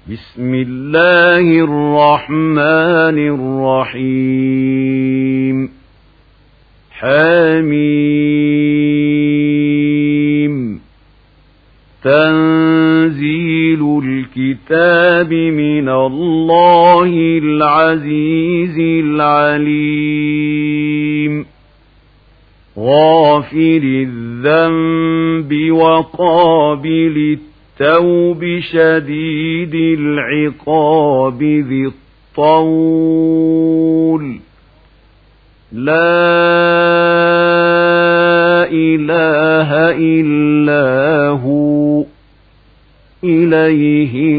بسم الله الرحمن الرحيم حميم تنزيل الكتاب من الله العزيز العليم غافر الذنب وقابل التوب شديد العقاب ذي الطول لا إله إلا هو إليه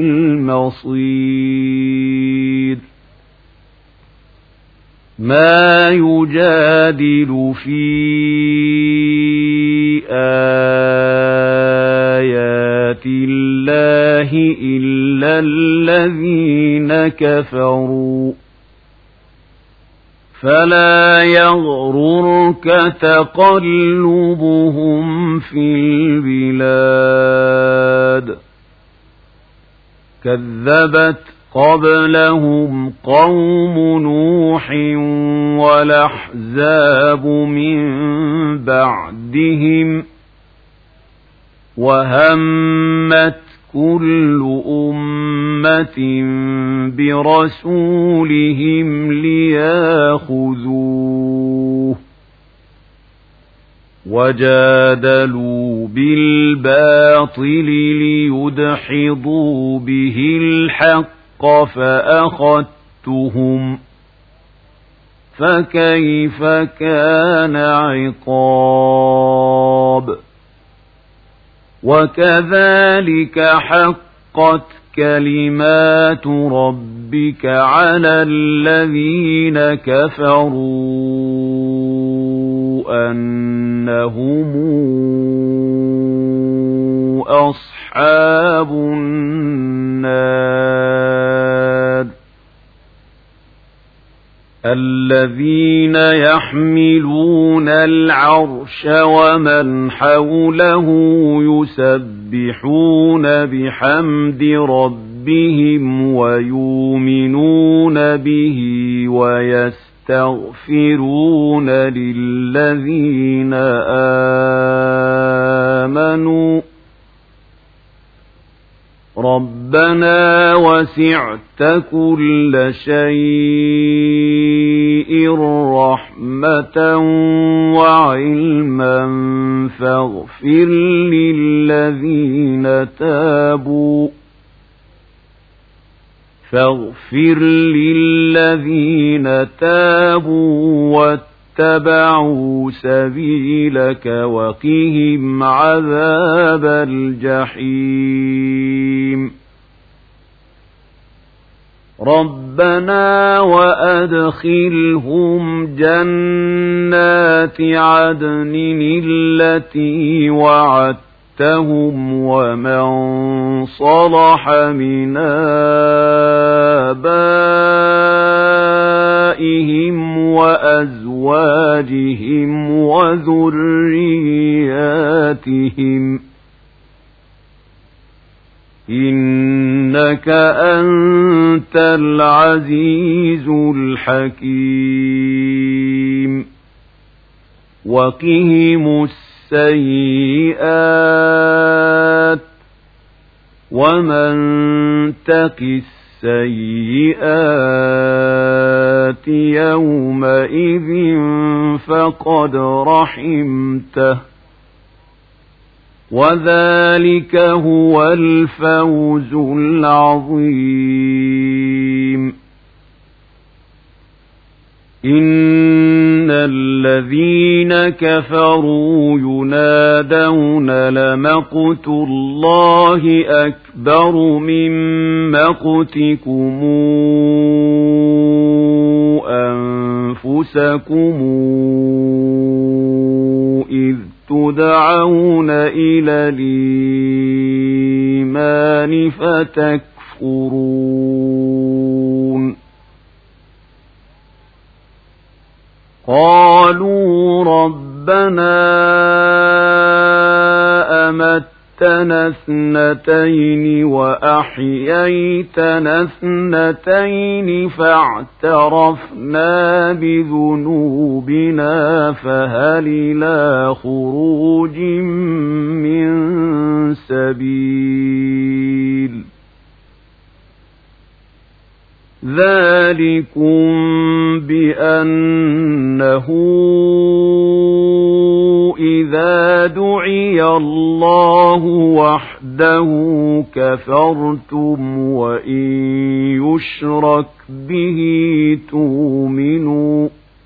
المصير ما يجادل في آيات الله إلا الذين كفروا فلا يغررك تقلبهم في البلاد كذبت قبلهم قوم نوح والأحزاب من بعدهم وهمت كل أمة برسولهم لياخذوه وجادلوا بالباطل ليدحضوا به الحق فأخذتهم فكيف كان عقاب وكذلك حقت كلمات ربك على الذين كفروا أنهم أصحاب النار الذين يحملون العرش ومن حوله يسبحون بحمد ربهم ويؤمنون به ويستغفرون للذين آمنوا ربنا وسعت كل شيء رحمة وعلما فاغفر للذين تابوا واتبعوا سبيلك وقهم عذاب الجحيم ربنا وأدخلهم جنات عدن التي وعدتهم ومن صلح من آبائهم وأزواجهم وذرياتهم إنك أنت العزيز الحكيم وقهم السيئات ومن تق السيئات يومئذ فقد رحمته وذلك هو الفوز العظيم إن الذين كفروا ينادون لمقت الله أكبر من مقتكم أنفسكم إذ تدعون إلى الإيمان فتكفرون قالوا ربنا أمت اثنتين وأحييتنا اثنتين فاعترفنا بذنوبنا فهل إلى خروج من سبيل ذلكم بأنه إذا دعي الله وحده كفرتم وإن يشرك به تؤمنوا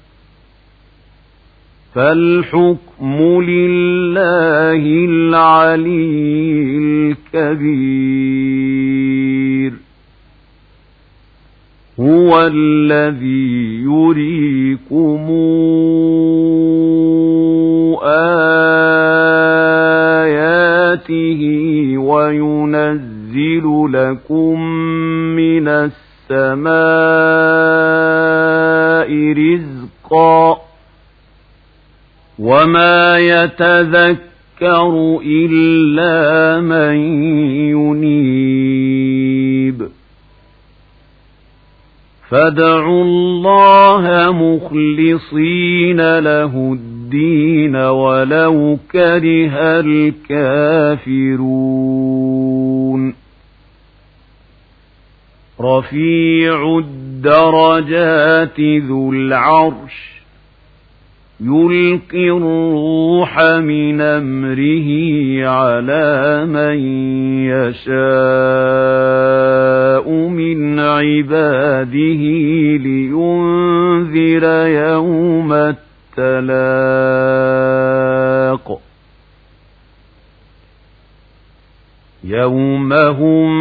فالحكم لله العلي الكبير هو الذي يريكم آياته وينزل لكم من السماء رزقا وما يتذكر إلا من ينيب فادعوا الله مخلصين له الدين ولو كره الكافرون رفيع الدرجات ذو العرش يلقي الروح من أمره على من يشاء من عباده لينذر يوم التلاق يوم هم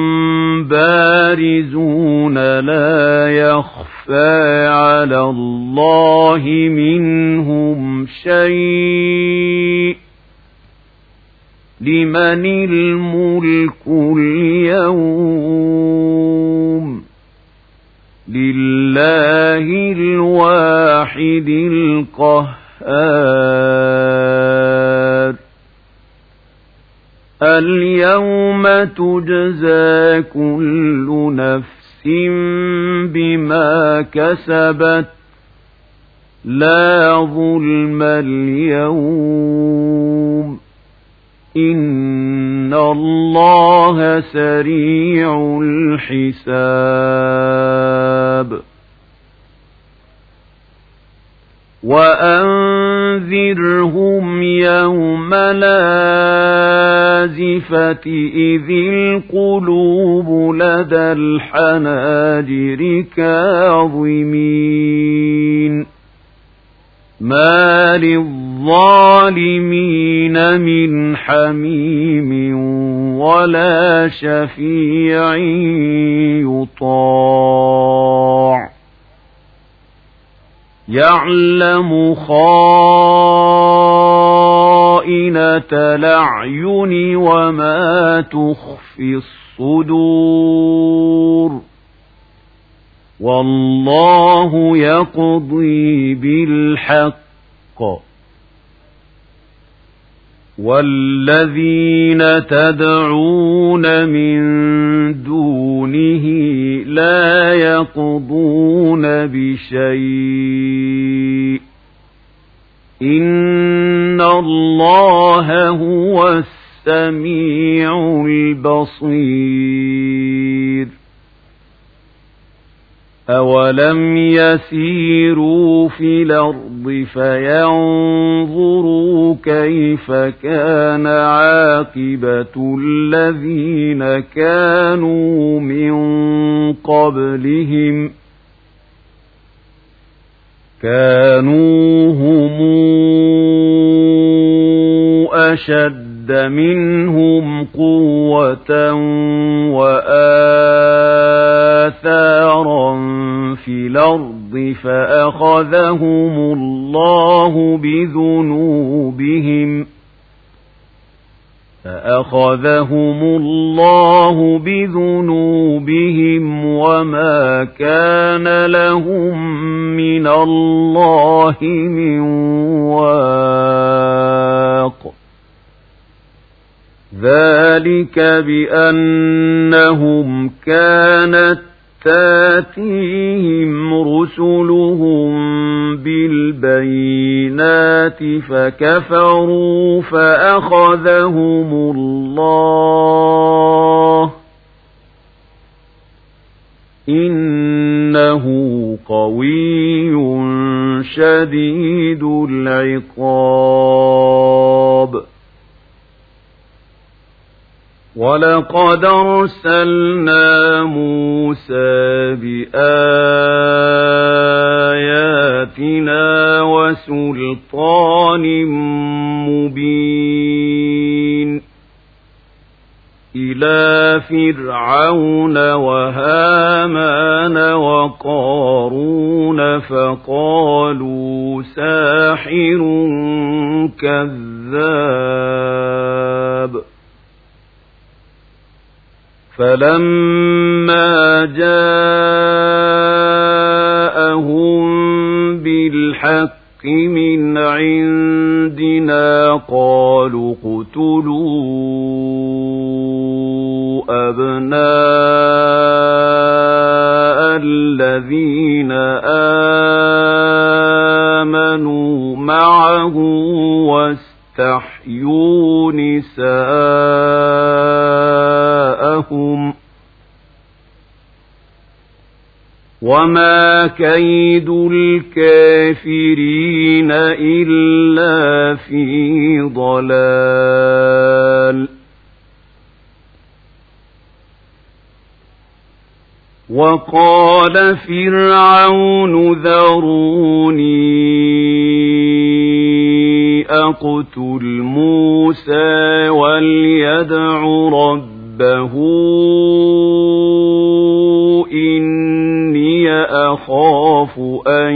بارزون لا يخفى على الله منهم شيء لمن الملك اليوم لله الواحد القهار اليوم تجزى كل نفس بما كسبت لا ظلم اليوم إن الله سريع الحساب وأنذرهم يوم الآزفة إذ القلوب لدى الحناجر كاظمين ما للظالمين من حميم ولا شفيع يطاع يعلم خائنة الأعين وما تخفي الصدور والله يقضي بالحق والذين تدعون من دونه لا يقضون بشيء إن الله هو السميع البصير أولم يسيروا في الأرض فينظروا كيف كان عاقبة الذين كانوا من قبلهم كانوا هم أشد منهم قوة وآثارا في الأرض فأخذهم الله بذنوبهم وما كان لهم من الله من واق ذلك بأنهم كانت تاتيهم رسلهم بالبينات فكفروا فأخذهم الله إنه قوي شديد العقاب ولقد أرسلنا موسى بآياتنا وسلطان مبين إلى فرعون وهامان وقارون فقالوا ساحر كذاب فلما جاءهم بالحق من عندنا قالوا اقتلوا أبناء الذين آمنوا معه واستحيوا نساءهم وما كيد الكافرين إلا في ضلال وقال فرعون ذروني أقتل موسى وليدع ربه إني أخاف أن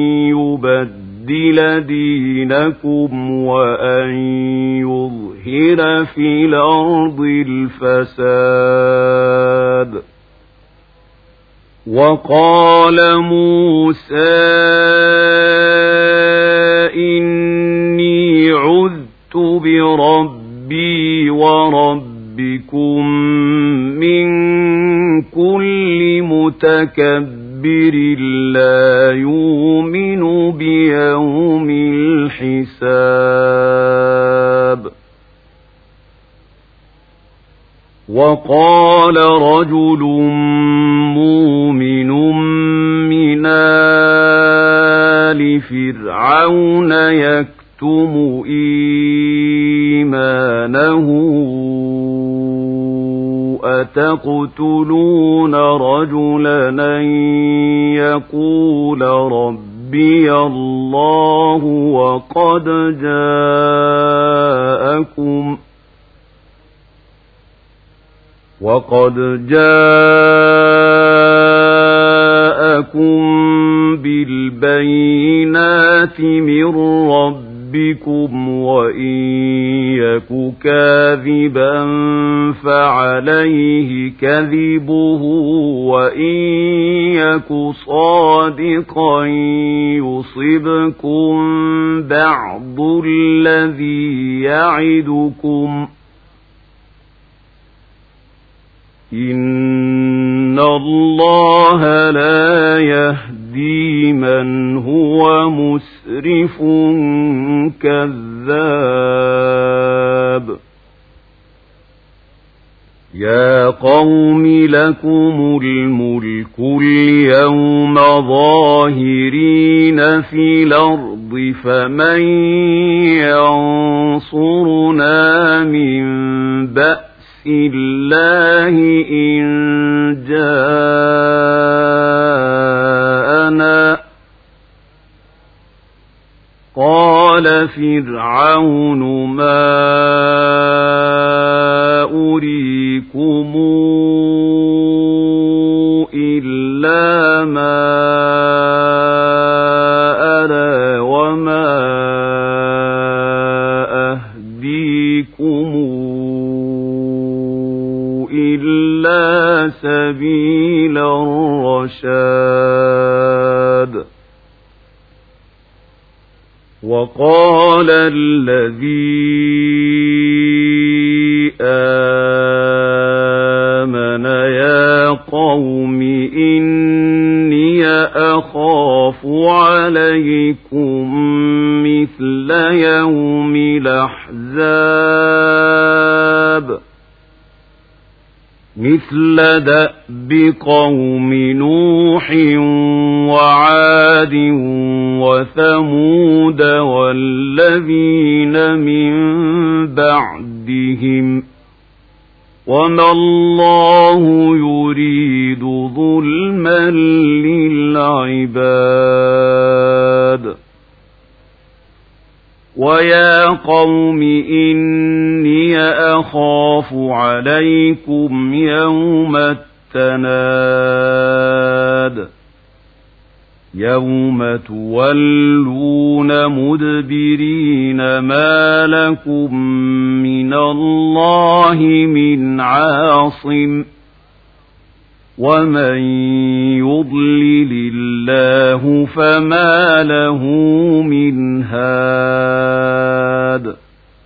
يبدل دينكم وأن يظهر في الأرض الفساد وقال موسى إني عذت بربي وربكم من كل متكبر لا يؤمن بيوم الحساب وقال رجل مؤمن من آل فرعون يكتم إيمانه أتقتلون رجلا أن يقول ربي الله وقد جاءكم بالبينات من ربكم وإن يك كاذبا فعليه كذبه وإن يك صادقا يصبكم بعض الذي يعدكم إن الله لا يهدي من هو مسرف كذاب يا قوم لكم الملك اليوم ظاهرين في الأرض فمن ينصرنا من بأس الله إن جاءنا قال فرعون ما أريكم إلا ما أرى وما أهديكم إلا سبيل الرشاد وقال الذي قوم إني أخاف عليكم مثل يوم الأحزاب مثل دأب قوم نوح وعاد وثمود والذين من بعدهم وما الله يريد ظلما للعباد ويا قوم إني أخاف عليكم يوم التناد يوم تولون مدبرين ما لكم من الله من عاصم ومن يضلل الله فما له من هاد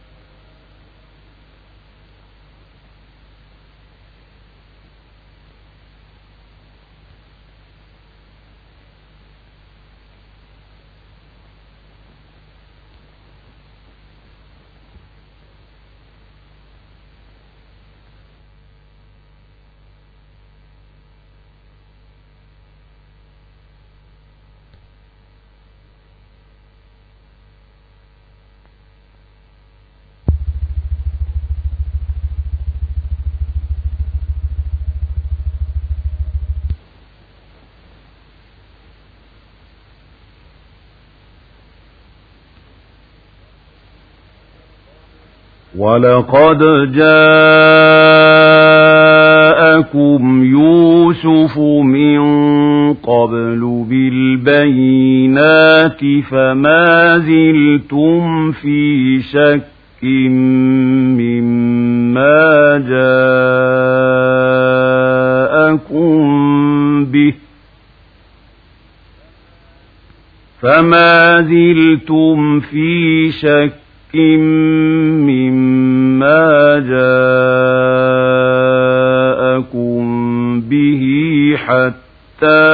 ولقد جاءكم يوسف من قبل بالبينات فما زلتم في شك مما جاءكم به مما جاءكم به حتى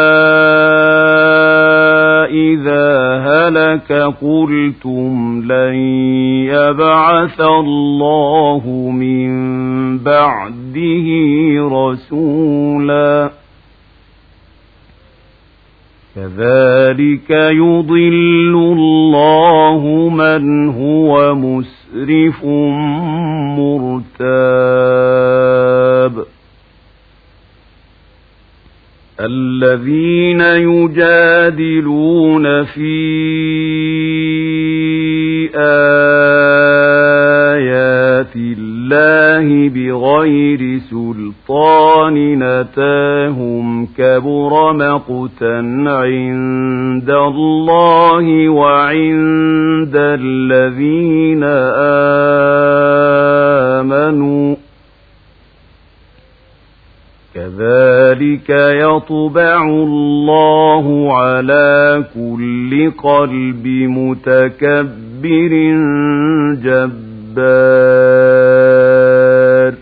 إذا هلك قلتم لن يبعث الله من بعده رسولا كذلك يضل الله من هو مسرف مرتاب الذين يجادلون في آيات الله بغير سلطان أتاهم كبر مقتا عند الله وعند الذين آمنوا كذلك يطبع الله على كل قلب متكبر جبار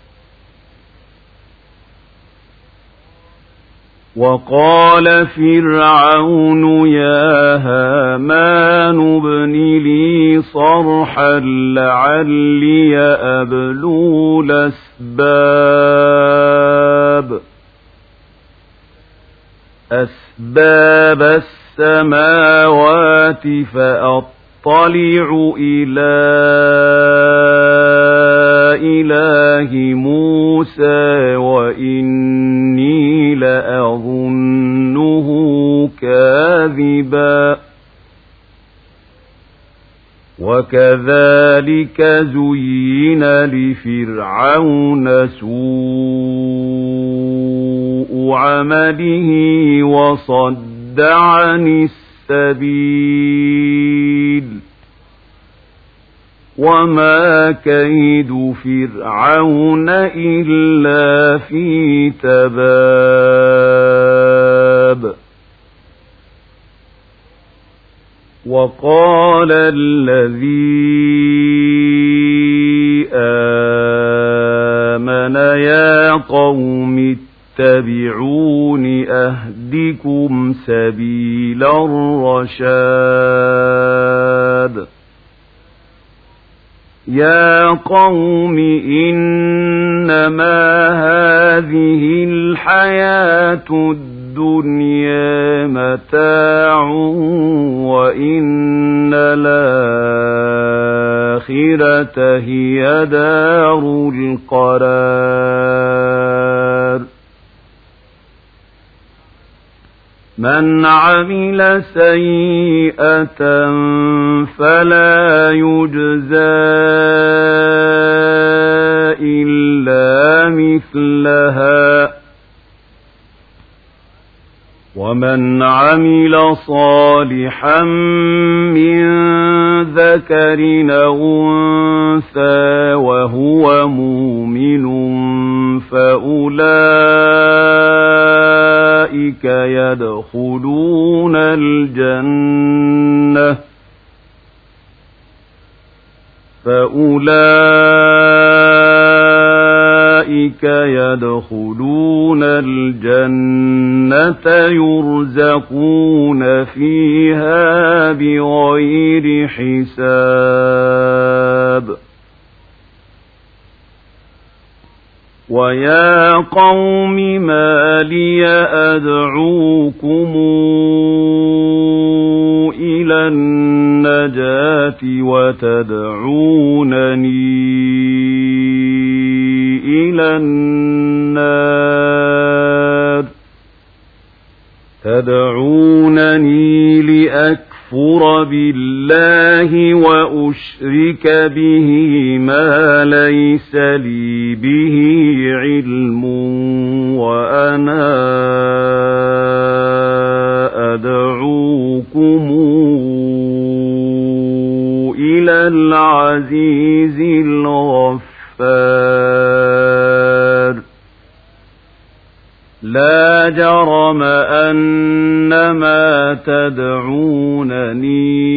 وقال فرعون يا هامان ابن لي صرحا لعلي أبلغ أسباب السماوات فأطلع إلى إله موسى وإني لأظنه كاذبا وكذلك زين لفرعون سوء عمله وصد عن السبيل وما كيد فرعون إلا في تباب وقال الذي آمن يا قوم فاتبعون أهدكم سبيل الرشاد يا قوم إنما هذه الحياة الدنيا متاع وإن الآخرة هي دار القرار من عمل سيئة فلا يجزى إلا مثلها ومن عمل صالحا من ذكر أو أنثى وهو مؤمن فأولئك يدخلون الجنة يرزقون فيها بغير حساب ويا قوم ما لي أدعوكم إلى النجاة وتدعونني إلى النار تدعونني لأكفر بالله وأشرك به ما ليس لي به علم وأنا أدعوكم إلى العزيز الغفار لا جرم أن ما تدعونني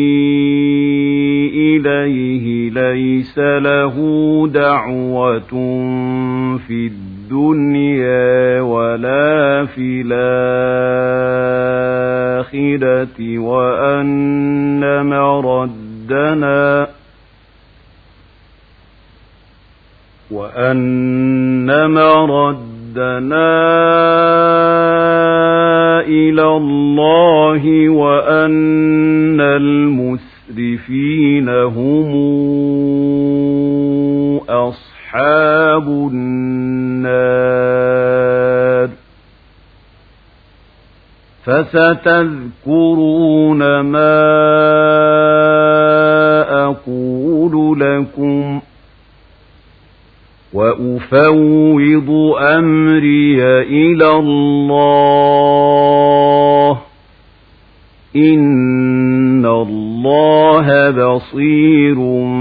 إليه ليس له دعوة في الدنيا ولا في الآخرة وأن مردنا إلى الله وأن المسرفين هم أصحاب النار فستذكرون ما أقول لكم وأفوض أمري إلى الله إن الله بصير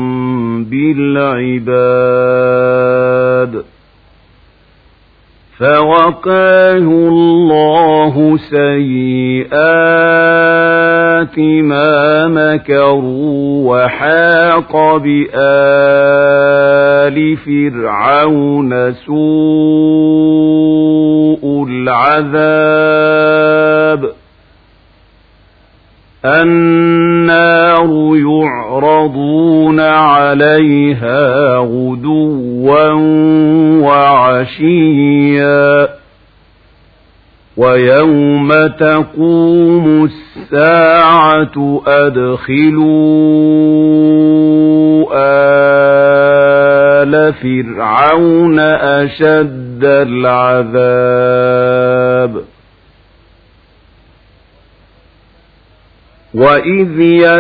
بالعباد فوقاه الله سيئات ما مكروا وحاق بآل فرعون سوء العذاب النار يعرضون عليها غدوا وعشيا ويوم تقوم الساعة أدخلوا آل فرعون أشد العذاب وإذ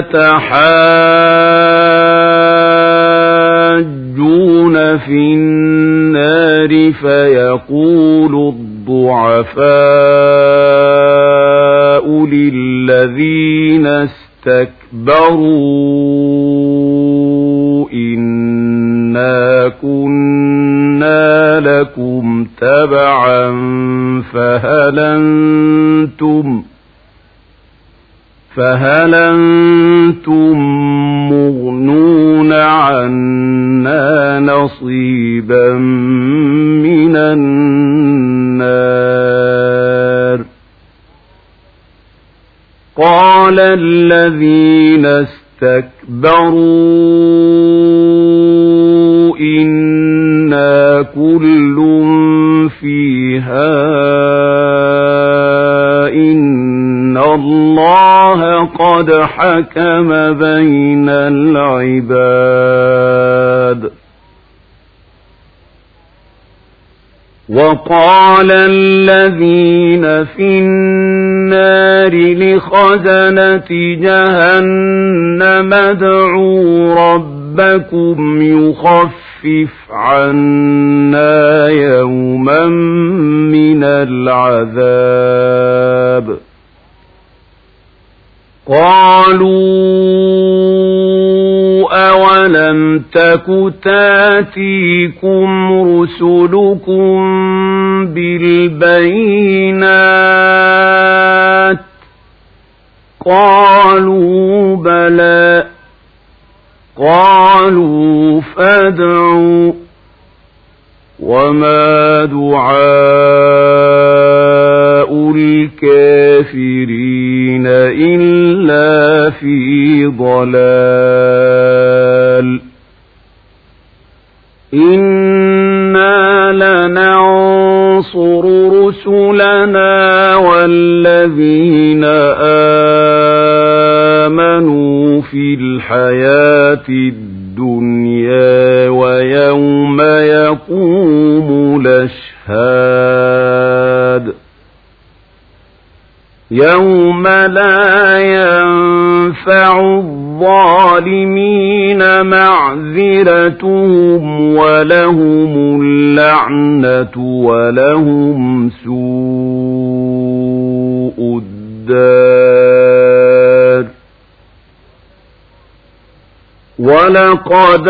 يتحاجون في النار فيقول الضعفاء للذين استكبروا إنا كنا لكم تبعا فهل أنتم مغنون عنا نصيبا من النار وقال الذين استكبروا إنا كل فيها إن الله قد حكم بين العباد. وقال الذين في النار لخزنة جهنم ادعوا ربكم يخفف عنا يوما من العذاب. قالوا أولم تك تاتيكم رسلكم بالبينات قالوا بلى قالوا فادعوا وما دعاء الكافرين إلا في ضلال. إنا لننصر رسلنا والذين آمنوا في الحياة الدنيا ويوم يقوم الأشهاد. يوم لا ينفع الظالمين معذرتهم ولهم اللعنة ولهم سوء الدار. ولقد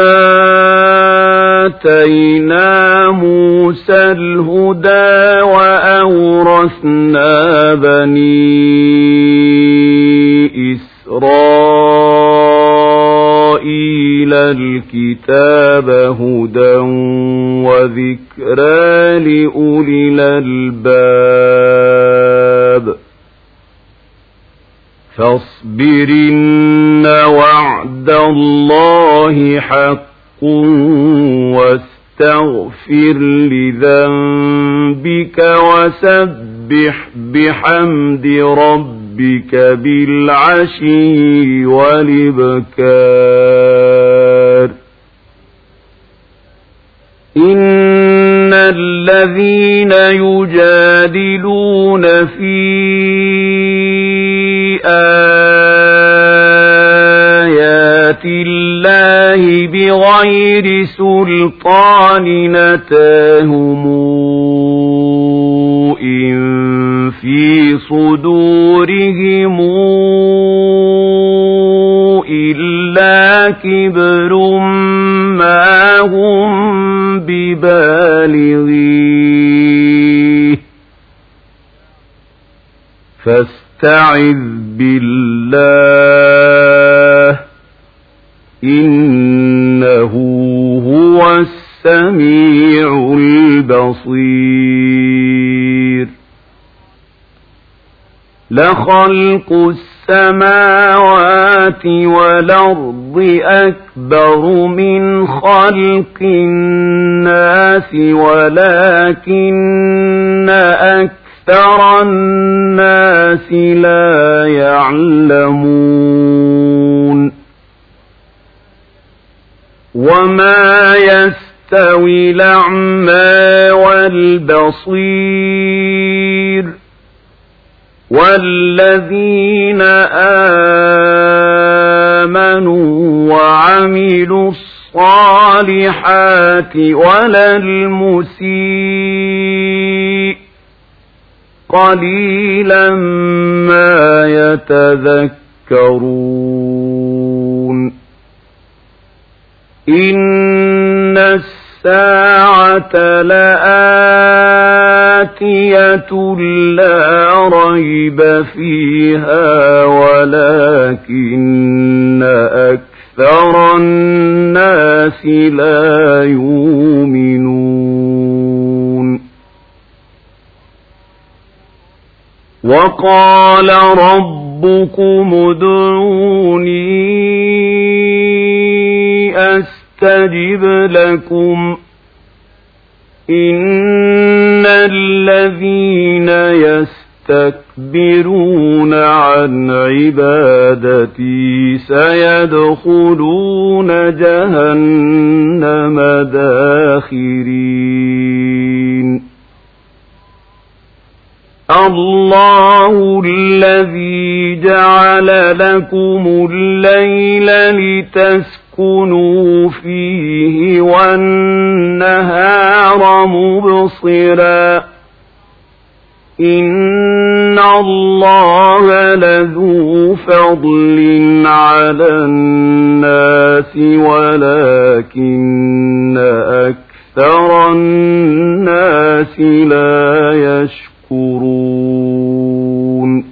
آتينا موسى الهدى وأورثنا بني إسرائيل الكتاب هدى وذكرى لأولي الألباب. فاصبر إن وعد الله حق واستغفر لذنبك وسبح بحمد ربك بالعشي والإبكار. إن الذين يجادلون في آيات الله بغير سلطان أتاهم إن في صدورهم إلا كبر ما هم ببالغيه فاستعذ بالله إنه هو السميع البصير. لخلق السماوات والأرض أكبر من خلق الناس ولكن أكثر الناس لا يعلمون. وما يستوي الأعمى والبصير والذين آمنوا وعملوا الصالحات ولا المسيء قليلا ما يتذكرون. إن الساعة لآتية لا ريب فيها ولكن أكثر الناس لا يؤمنون. وقال ربكم ربكم ادعوني أستجب لكم إن الذين يستكبرون عن عبادتي سيدخلون جهنم داخرين الله الذي جعل لكم الليل لتسكنوا فيه والنهار مبصرا إن الله لذو فضل على الناس ولكن أكثر الناس لا يشكرون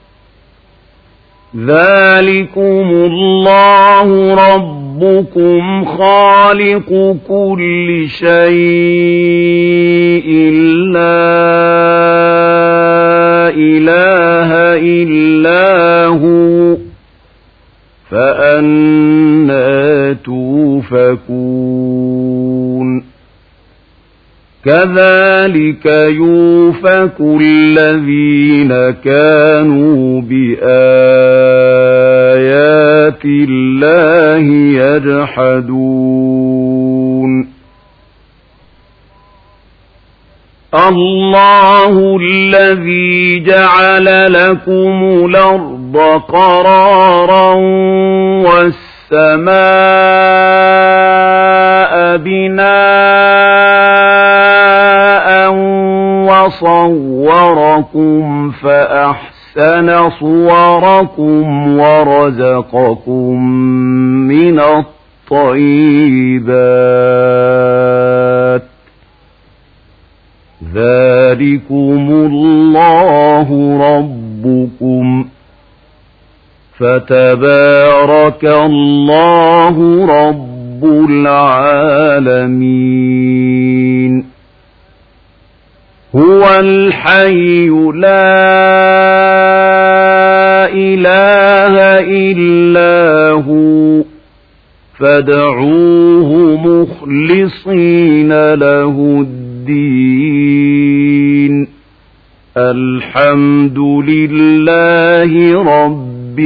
ذلكم الله ربكم خالق كل شيء لا إله إلا هو فأنى توفكون كذلك يوفك الذين كانوا بآيات الله يجحدون الله الذي جعل لكم الأرض قرارا والسماء بناء وصوركم فأحسن صوركم ورزقكم من الطيبات ذلكم الله ربكم فتبارك الله رب العالمين هو الحي لا إله إلا هو فادعوه مخلصين له الدين الحمد لله رب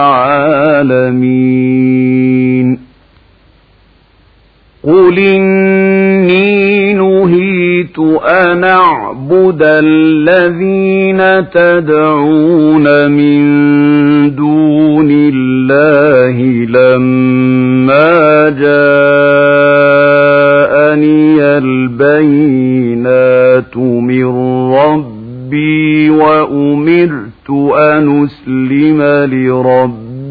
العالمين قل إني نهيت أن أعبد الذين تدعون من دون الله لما جاءني البينات من ربي وأمرت أن أسلم لرب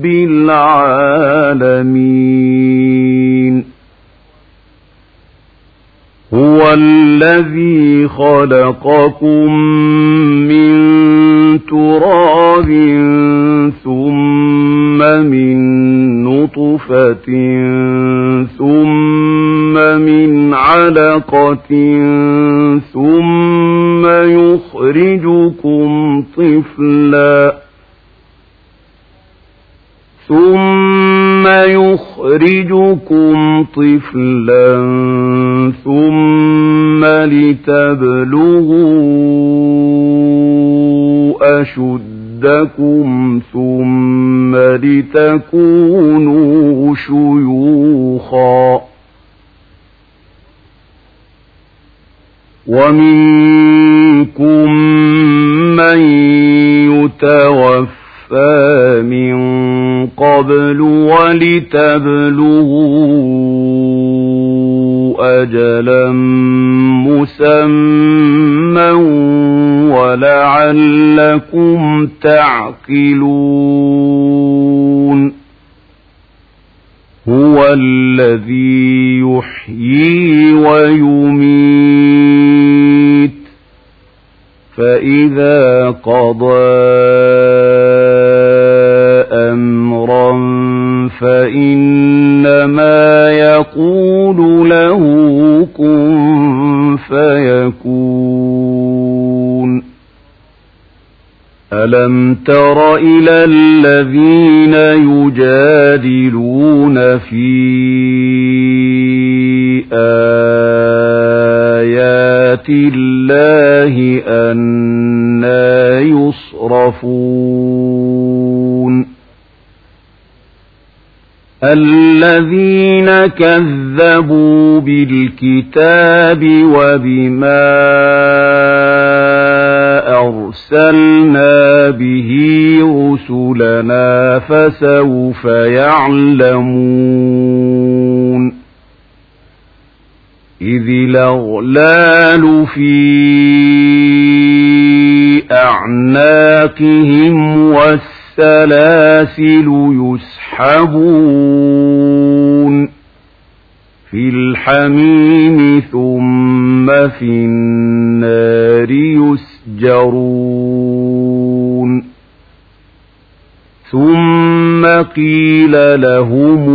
العالمين هو الذي خلقكم من تراب ثم من نطفة ثم من علقة ثم يخرجكم طفلا ثم لتبلغوا أشدكم ثم لتكونوا شيوخا ومنكم من يتوفى من قبل ولتبلغوا أجلا مسمى ولعلكم تعقلون هو الذي يحيي ويميت فإذا قضى أمرا فإنما يقول له كن فيكون ألم تر إلى الذين يجادلون في آيات الله أنى يصرفون الذين كذبوا بالكتاب وبما أرسلنا به رسلنا فسوف يعلمون إذ الأغلال في أعناقهم والسلاسل يسحبون في الحميم ثم في النار يسجرون ثم قيل لهم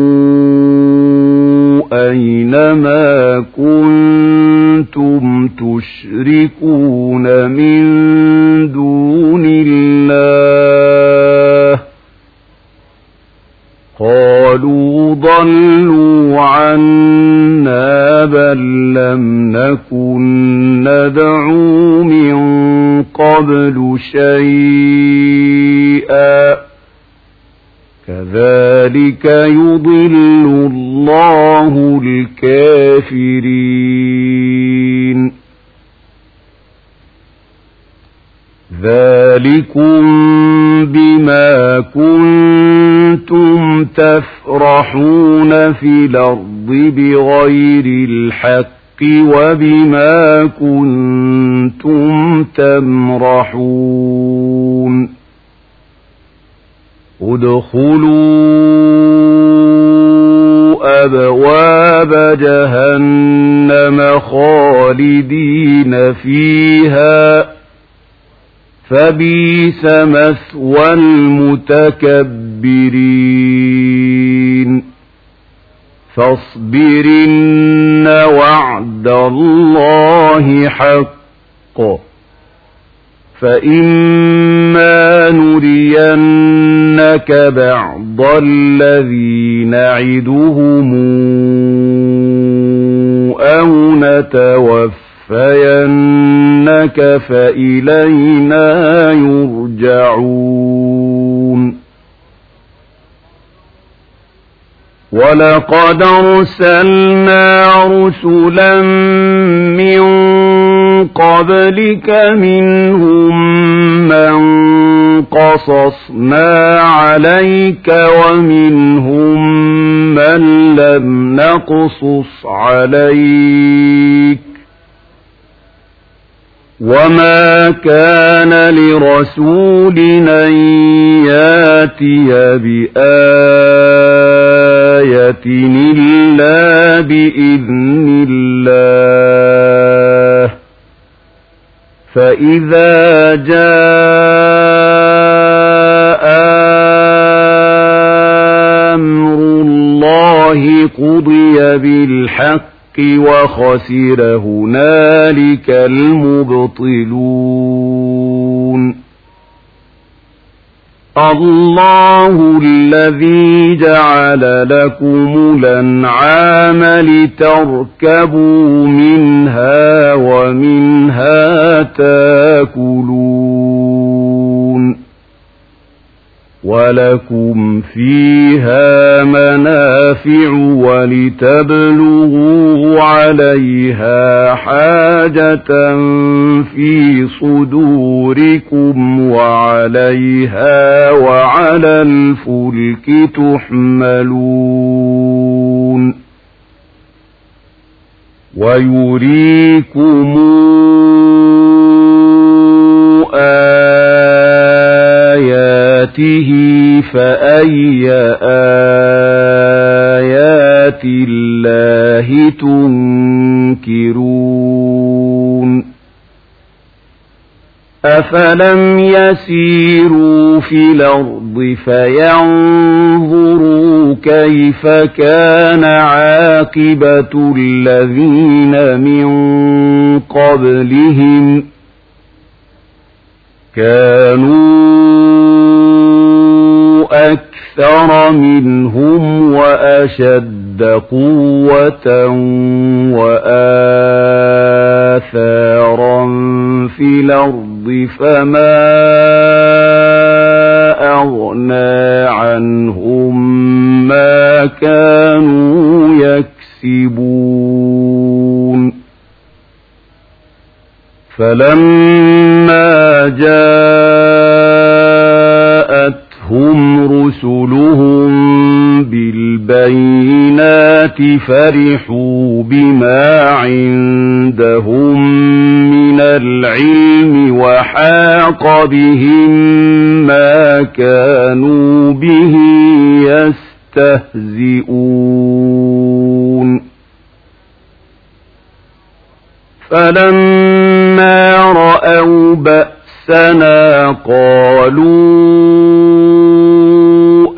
أين ما كنتم تشركون من دون الله قالوا ضلوا عنا بل لم نكن ندعو من قبل شيئا كذلك يضل الله الكافرين ذلكم بما كنتم تفرحون في الأرض بغير الحق وبما كنتم تمرحون ادخلوا أبواب جهنم خالدين فيها فبئس مثوى المتكبرين فاصبر إن وعد الله حق فإما نرينك بعض الذي نعدهم أو نتوفينك فإلينا يرجعون ولقد أرسلنا رسلا من قبلك منهم من قصصنا عليك ومنهم من لم نقصص عليك وما كان لرسول أن ياتي بآية إلا بإذن الله فإذا جاء أمر الله قضي بالحق وخسر هنالك المبطلون الله الذي جعل لكم الأنعام لتركبوا منها ومنها تاكلون ولكم فيها منافع ولتبلغوا عليها حاجة في صدوركم وعليها وعلى الفلك تحملون ويريكم آياته فأي آيات الله تنكرون أفلم يسيروا في الأرض فينظروا كيف كان عاقبة الذين من قبلهم كانوا أكثر منهم وأشد قوة وآثارا في الأرض فما أغنى عنهم ما كانوا يكسبون فلما جاءتهم رسلهم بالبينات فرحوا بما عندهم من العلم وحاق بهم ما كانوا به يستهزئون فلما رأوا بأسنا قالوا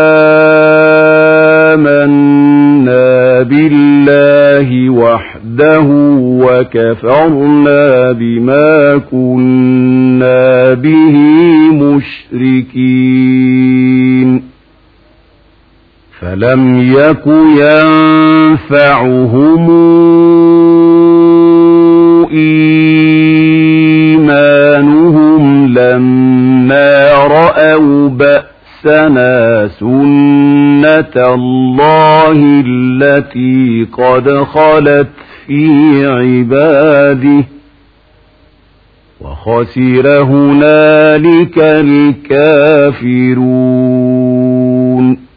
آمنا بالله وحده وكفرنا بما كنا به مشركين فلم يك ينفعهم إيمانهم لما رأوا بأسنا سنة الله التي قد خلت في عباده وخسر هنالك الكافرون